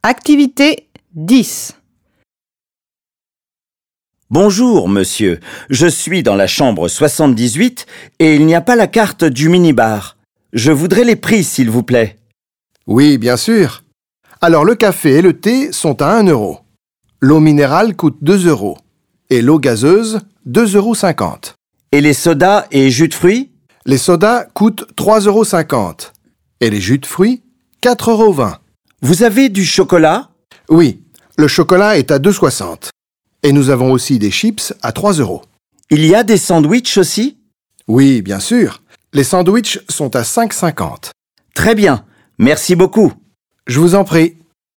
Activité 10. Bonjour, monsieur. Je suis dans la chambre 78 et il n'y a pas la carte du minibar. Je voudrais les prix, s'il vous plaît. Oui, bien sûr. Alors le café et le thé sont à 1 euro. L'eau minérale coûte 2 euros. Et l'eau gazeuse, 2,50 euros. Et les sodas et jus de fruits? Les sodas coûtent 3,50 euros. Et les jus de fruits, 4,20 euros. Vous avez du chocolat? Oui, le chocolat est à 2,60 €. Et nous avons aussi des chips à 3 euros. Il y a des sandwichs aussi? Oui, bien sûr. Les sandwichs sont à 5,50 €. Très bien. Merci beaucoup. Je vous en prie.